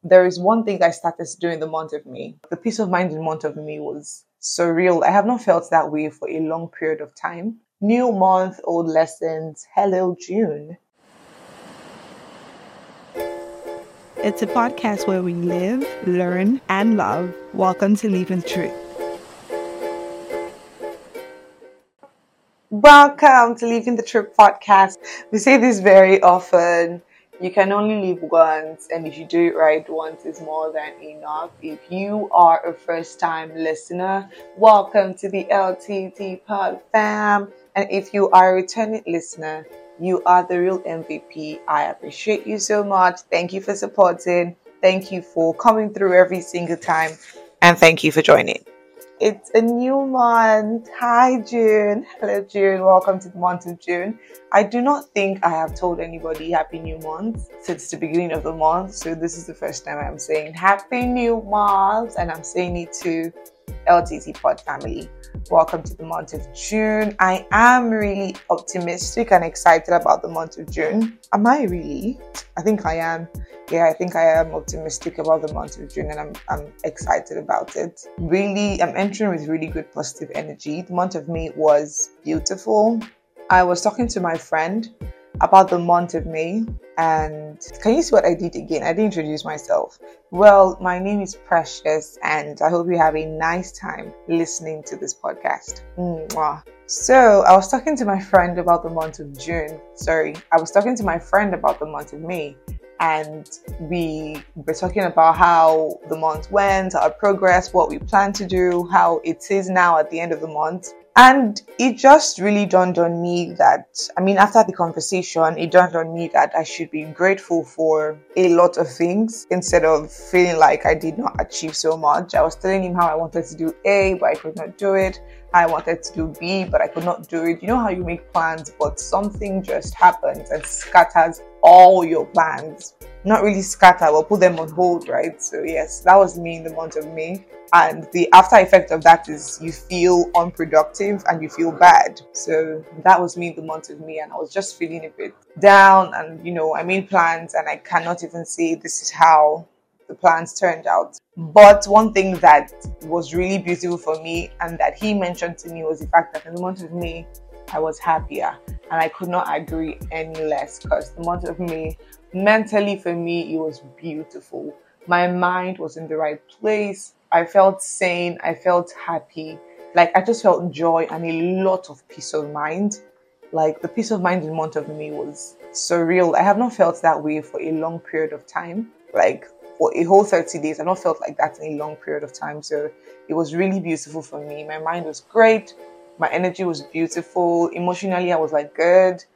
there is one thing I started to do in the month of May. The peace of mind in the month of May was surreal. I have not felt that way for a long period of time. New month, old lessons. Hello, June. It's a podcast where we live, learn, and love. Welcome to Living the Truth. Welcome to Living the Truth podcast. We say this very often. You can only live once, and if you do it right once is more than enough. If you are a first-time listener, welcome to the LTT Pod fam. And if you are a returning listener, you are the real MVP. I appreciate you so much. Thank you for supporting. Thank you for coming through every single time. And thank you for joining. It's a new month. Hi, June. Hello, June. Welcome to the month of June. I do not think I have told anybody Happy New Month since the beginning of the month. So this is the first time I'm saying Happy New Month, and I'm saying it to LTT Pod family. Welcome to the month of June. I am really optimistic and excited about the month of June. Am I really? I think I am. Yeah, I think I am optimistic about the month of June, and I'm excited about it. Really, I'm entering with really good positive energy. The month of May was beautiful. I was talking to my friend about the month of May, and can you see what I did again? I didn't introduce myself. Well, my name is Precious, and I hope you have a nice time listening to this podcast. Mwah. So I was talking to my friend about the month of June. I was talking to my friend about the month of May. And we were talking about how the month went, our progress, what we plan to do, how it is now at the end of the month. And it just really dawned on me that, after the conversation, it dawned on me that I should be grateful for a lot of things instead of feeling like I did not achieve so much. I was telling him how I wanted to do A, but I could not do it. I wanted to do B, but I could not do it. You know how you make plans, but something just happens and scatters all your plans. Not really scatter, but put them on hold, right? So yes, that was me in the month of May. And the after effect of that is you feel unproductive and you feel bad. So that was me in the month of May, and I was just feeling a bit down. And I made plans, and I cannot even say this is how the plans turned out. But one thing that was really beautiful for me and that he mentioned to me was the fact that in the month of May, I was happier, and I could not agree any less, because the month of May, mentally for me, it was beautiful. My mind was in the right place. I felt sane. I felt happy. I just felt joy and a lot of peace of mind. The peace of mind in the month of May was surreal. I have not felt that way for a long period of time. For a whole 30 days, I've not felt like that in a long period of time. So it was really beautiful for me. My mind was great. My energy was beautiful. Emotionally, I was good.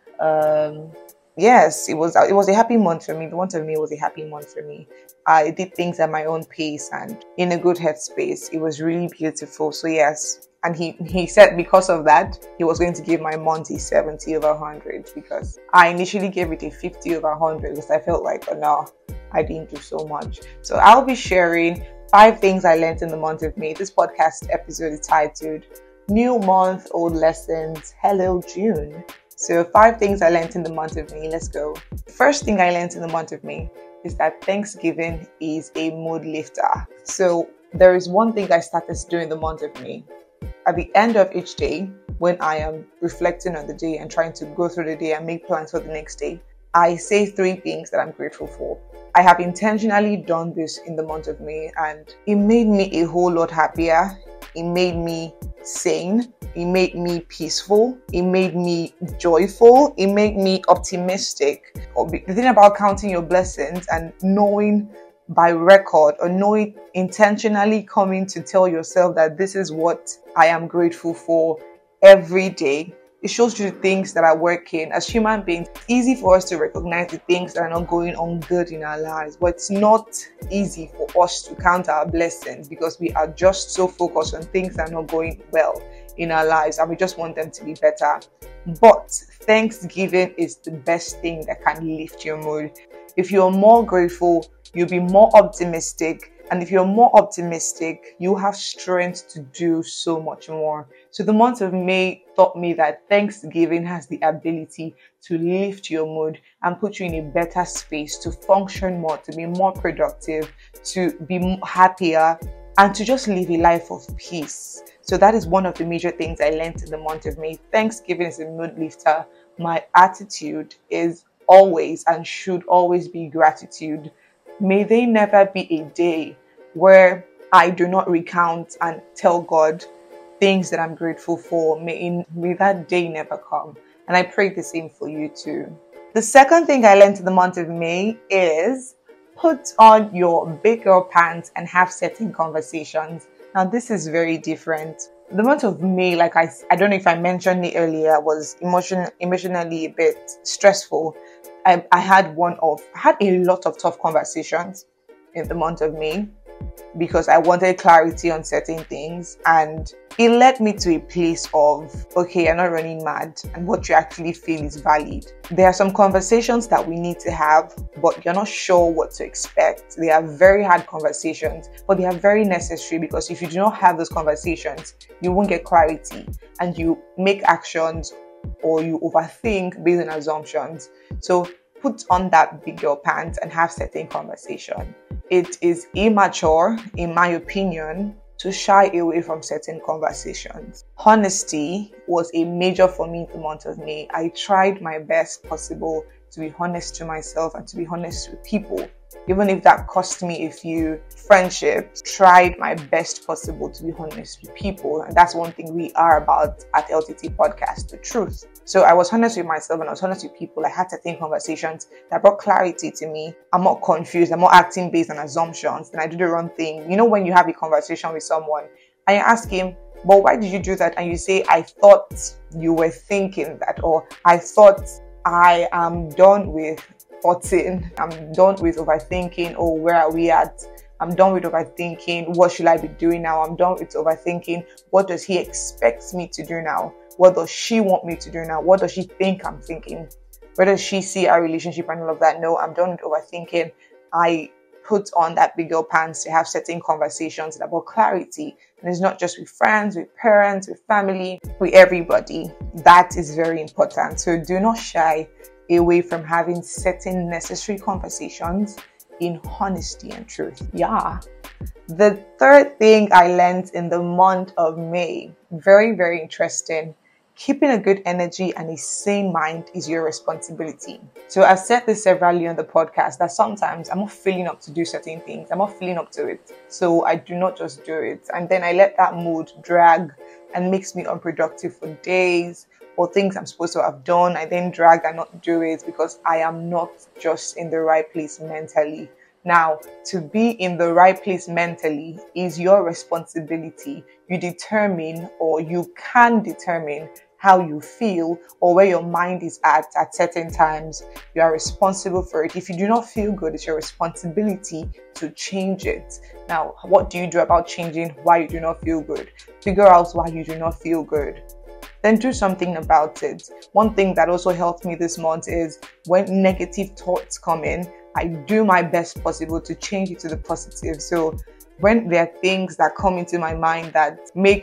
Yes, it was a happy month for me. The month of May was a happy month for me. I did things at my own pace and in a good headspace. It was really beautiful. So yes, and he said because of that, he was going to give my month a 70 over 100, because I initially gave it a 50 over 100 because I felt like, oh no, I didn't do so much. So I'll be sharing 5 things I learned in the month of May. This podcast episode is titled New Month, Old Lessons. Hello, June. So 5 things I learned in the month of May. Let's go. The first thing I learned in the month of May is that Thanksgiving is a mood lifter. So there is one thing I started to do in the month of May. At the end of each day, when I am reflecting on the day and trying to go through the day and make plans for the next day, I say 3 things that I'm grateful for. I have intentionally done this in the month of May, and it made me a whole lot happier. It made me sane. It made me peaceful. It made me joyful. It made me optimistic. The thing about counting your blessings and knowing by record, or knowing intentionally coming to tell yourself that this is what I am grateful for every day. It shows you the things that are working. As human beings, it's easy for us to recognize the things that are not going on good in our lives, but it's not easy for us to count our blessings because we are just so focused on things that are not going well in our lives and we just want them to be better. But Thanksgiving is the best thing that can lift your mood. If you're more grateful, you'll be more optimistic, And if you're more optimistic, you have strength to do so much more. So the month of May taught me that Thanksgiving has the ability to lift your mood and put you in a better space to function more, to be more productive, to be happier, and to just live a life of peace. So that is one of the major things I learned in the month of May. Thanksgiving is a mood lifter. My attitude is always and should always be gratitude. May there never be a day where I do not recount and tell God things that I'm grateful for. May that day never come. And I pray the same for you too. The second thing I learned in the month of May is put on your big girl pants and have certain conversations. Now, this is very different. The month of May, like I don't know if I mentioned it earlier, was emotionally a bit stressful. I had a lot of tough conversations in the month of May because I wanted clarity on certain things, and it led me to a place of, okay, you're not running mad and what you actually feel is valid. There are some conversations that we need to have, but you're not sure what to expect. They are very hard conversations, but they are very necessary, because if you do not have those conversations, you won't get clarity and you make actions or you overthink based on assumptions. So put on that big girl pants and have certain conversation. It is immature, in my opinion, to shy away from certain conversations. Honesty was a major for me in the month of May. I tried my best possible to be honest to myself and to be honest with people. Even if that cost me a few friendships, tried my best possible to be honest with people. And that's one thing we are about at LTT Podcast, the truth. So I was honest with myself and I was honest with people. I had certain conversations that brought clarity to me. I'm not confused. I'm not acting based on assumptions. Then I do the wrong thing. You know, when you have a conversation with someone and you ask him, but why did you do that? And you say, I thought you were thinking that, or I thought I am done with thoughting. I'm done with overthinking. Oh, where are we at? I'm done with overthinking. What should I be doing now? I'm done with overthinking. What does he expect me to do now? What does she want me to do now? What does she think I'm thinking? Where does she see our relationship and all of that? No, I'm done with overthinking. I put on that big girl pants to have certain conversations about clarity. And it's not just with friends, with parents, with family, with everybody. That is very important. So do not shy away from having certain necessary conversations in honesty and truth. Yeah. The third thing I learned in the month of May, very, very interesting. Keeping a good energy and a sane mind is your responsibility. So I've said this severally on the podcast that sometimes I'm not feeling up to do certain things. I'm not feeling up to it. So I do not just do it. And then I let that mood drag and makes me unproductive for days, or things I'm supposed to have done. I then drag and not do it because I am not just in the right place mentally. Now, to be in the right place mentally is your responsibility. You determine, or you can determine, how you feel or where your mind is at certain times. You are responsible for it. If you do not feel good, it's your responsibility to change it. Now, what do you do about changing why you do not feel good? Figure out why you do not feel good. Then do something about it. One thing that also helped me this month is when negative thoughts come in, I do my best possible to change it to the positive. So when there are things that come into my mind that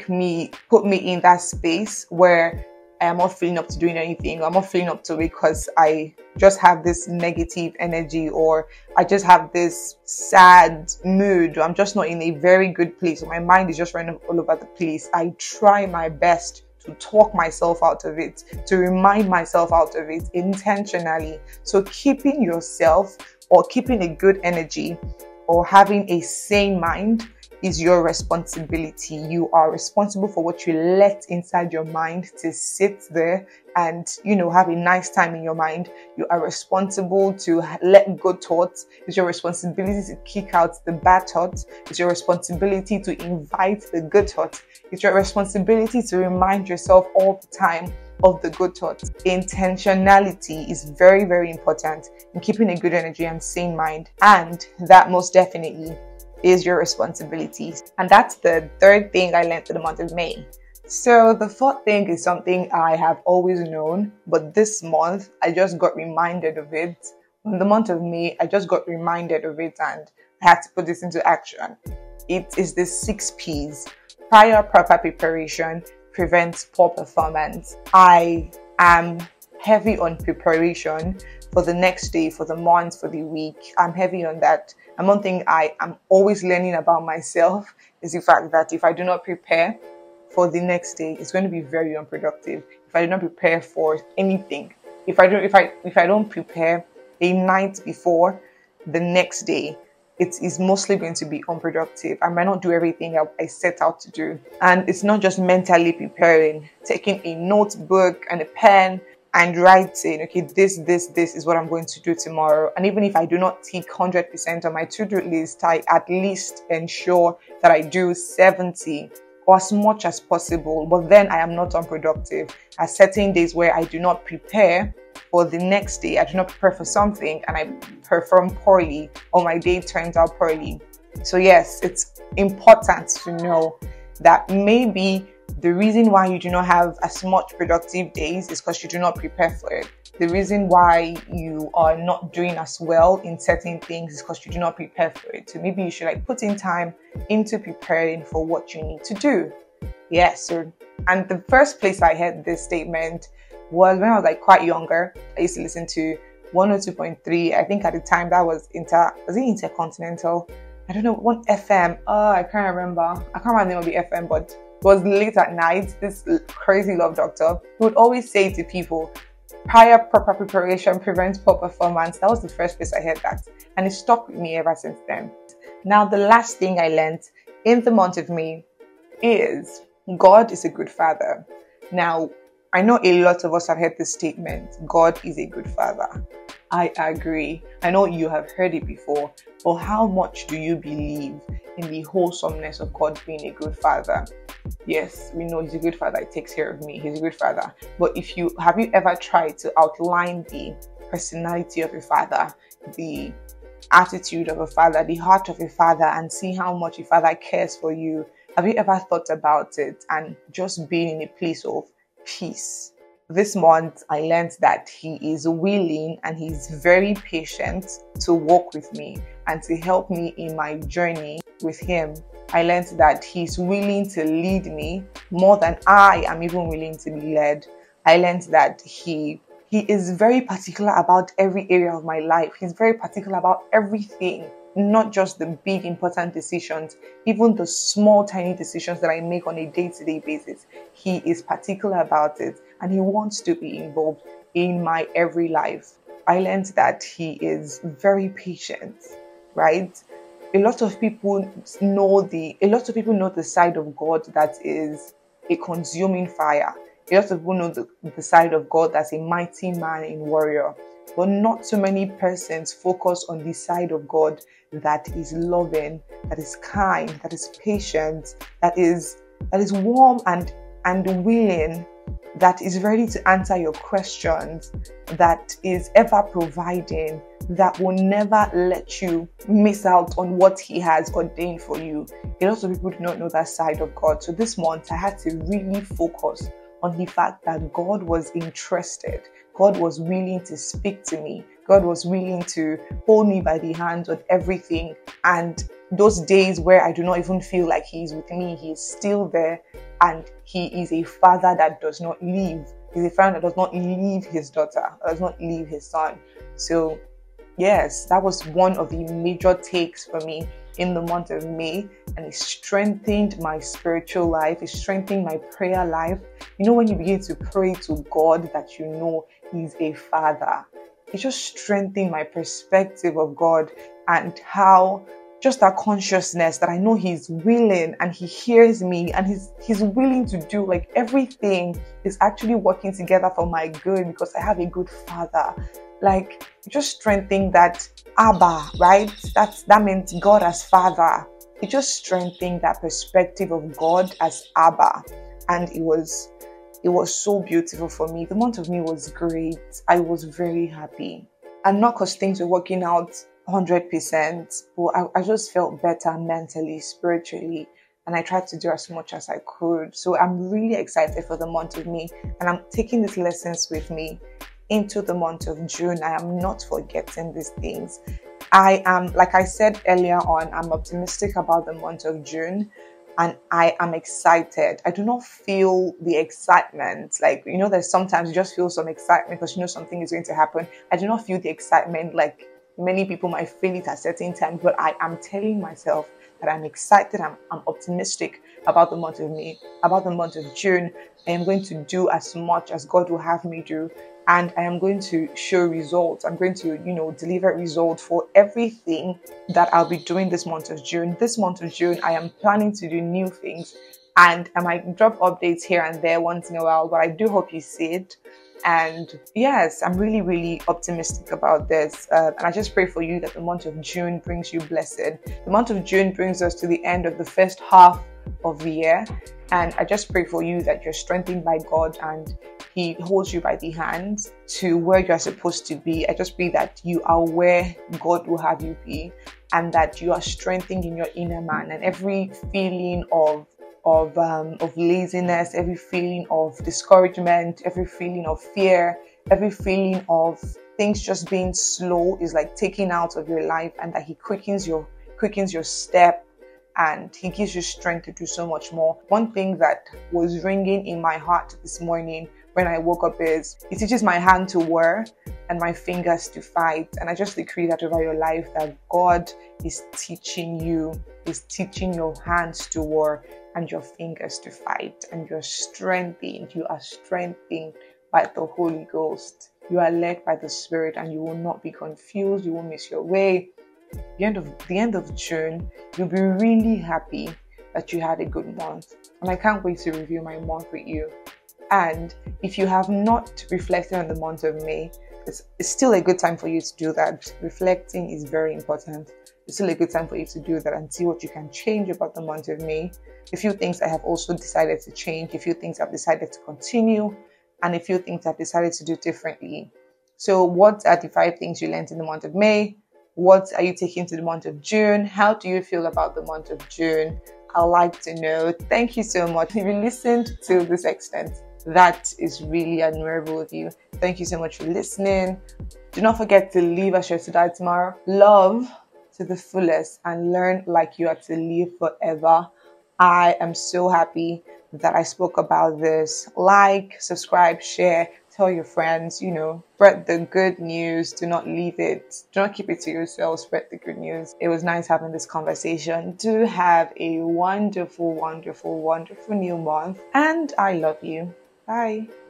put me in that space where I'm not feeling up to doing anything, I'm not feeling up to it because I just have this negative energy, or I just have this sad mood, or I'm just not in a very good place, or my mind is just running all over the place, I try my best to talk myself out of it, to remind myself out of it intentionally. So keeping yourself, or keeping a good energy, or having a sane mind is your responsibility. You are responsible for what you let inside your mind to sit there and, have a nice time in your mind. You are responsible to let go thoughts. It's your responsibility to kick out the bad thoughts. It's your responsibility to invite the good thoughts. It's your responsibility to remind yourself all the time of the good thoughts. Intentionality is very, very important in keeping a good energy and sane mind. And that most definitely is your responsibility. And that's the third thing I learned for the month of May. So the fourth thing is something I have always known, but this month I just got reminded of it. In the month of May, I just got reminded of it, and I had to put this into action. It is the 6 P's. Prior proper preparation prevents poor performance. I am heavy on preparation for the next day, for the month, for the week. I'm heavy on that. And one thing I am always learning about myself is the fact that if I do not prepare for the next day, it's going to be very unproductive. If I do not prepare for anything, if I don't prepare a night before the next day, it is mostly going to be unproductive. I might not do everything I set out to do. And it's not just mentally preparing, taking a notebook and a pen and writing, okay, this is what I'm going to do tomorrow. And even if I do not tick 100% on my to-do list, I at least ensure that I do 70 or as much as possible. But then I am not unproductive. At certain days where I do not prepare for the next day, I do not prepare for something and I perform poorly, or my day turns out poorly. So yes, it's important to know that maybe the reason why you do not have as much productive days is because you do not prepare for it. The reason why you are not doing as well in certain things is because you do not prepare for it. So maybe you should put in time into preparing for what you need to do. Yes. And the first place I heard this statement was when I was quite younger. I used to listen to 102.3. I think at the time that was Intercontinental? I don't know, what FM. I can't remember. I can't remember the name of the FM, but it was late at night. This crazy love doctor would always say to people, prior proper preparation prevents poor performance. That was the first place I heard that. And it stuck with me ever since then. Now, the last thing I learned in the month of May is God is a good father. Now, I know a lot of us have heard this statement, God is a good father. I agree. I know you have heard it before, but how much do you believe in the wholesomeness of God being a good father? Yes, we know he's a good father. He takes care of me. He's a good father. But have you ever tried to outline the personality of a father, the attitude of a father, the heart of a father, and see how much a father cares for you? Have you ever thought about it and just being in a place of peace? This month, I learned that he is willing and he's very patient to walk with me and to help me in my journey with him. I learned that he's willing to lead me more than I am even willing to be led. I learned that he is very particular about every area of my life. He's very particular about everything, not just the big important decisions, even the small tiny decisions that I make on a day-to-day basis. He is particular about it and he wants to be involved in my every life. I learned that he is very patient, right? A lot of people know the side of God that is a consuming fire. A lot of people know the side of God that's a mighty man in warrior. But not too many persons focus on the side of God that is loving, that is kind, that is patient, that is warm and willing, that is ready to answer your questions, that is ever providing, that will never let you miss out on what he has ordained for you. A lot of people do not know that side of God. So this month I had to really focus on the fact that God was interested. God was willing to speak to me. God was willing to hold me by the hand on everything. And those days where I do not even feel like he's with me, he's still there. And he is a father that does not leave. He's a father that does not leave his daughter, does not leave his son. So yes, that was one of the major takes for me in the month of May, and it strengthened my spiritual life. It strengthened my prayer life. You know, when you begin to pray to God that you know he's a father, it just strengthened my perspective of God and how just that consciousness that I know he's willing and he hears me and he's willing to do, like, everything is actually working together for my good because I have a good father. Like, just strengthening that Abba, right? That means God as Father. It just strengthening that perspective of God as Abba. And it was so beautiful for me. The month of May was great. I was very happy. And not because things were working out 100%, but I just felt better mentally, spiritually. And I tried to do as much as I could. So I'm really excited for the month of May. And I'm taking these lessons with me into the month of June. I am not forgetting these things. I am, like I said earlier on, I'm optimistic about the month of June, and I am excited. I do not feel the excitement. Like, there's sometimes you just feel some excitement because something is going to happen. I do not feel the excitement like many people might feel it at certain times, but I am telling myself that I'm excited. I'm optimistic about the month of May, about the month of June. I am going to do as much as God will have me do, and I am going to show results. I'm going to, deliver results for everything that I'll be doing this month of June. This month of June, I am planning to do new things, and I might drop updates here and there once in a while, but I do hope you see it. And yes, I'm really, really optimistic about this. And I just pray for you that the month of June brings you blessing. The month of June brings us to the end of the first half of the year. And I just pray for you that you're strengthened by God and He holds you by the hand to where you're supposed to be. I just pray that you are where God will have you be, and that you are strengthened in your inner man, and every feeling of laziness, every feeling of discouragement, every feeling of fear, every feeling of things just being slow is like taken out of your life, and that He quickens your step, and He gives you strength to do so much more. One thing that was ringing in my heart this morning when I woke up is, He teaches my hand to war and my fingers to fight. And I just decree that over your life, that God is teaching you, is teaching your hands to war and your fingers to fight, and you're strengthened. You are strengthened by the Holy Ghost. You are led by the Spirit, and you will not be confused. You won't miss your way. The end of June, you'll be really happy that you had a good month, and I can't wait to review my month with you. And if you have not reflected on the month of May, it's still a good time for you to do that. Reflecting is very important. It's still a good time for you to do that and see what you can change about the month of May. A few things I have also decided to change, a few things I've decided to continue, and a few things I've decided to do differently. So what are the 5 things you learned in the month of May? What are you taking to the month of June? How do you feel about the month of June? I'd like to know. Thank you so much. If you listened to this extent, that is really admirable of you. Thank you so much for listening. Do not forget to live as you're to die tomorrow. Love to the fullest and learn like you are to live forever. I am so happy that I spoke about this. Like, subscribe, share, tell your friends, spread the good news. Do not leave it. Do not keep it to yourself. Spread the good news. It was nice having this conversation. Do have a wonderful, wonderful, wonderful new month. And I love you. Bye.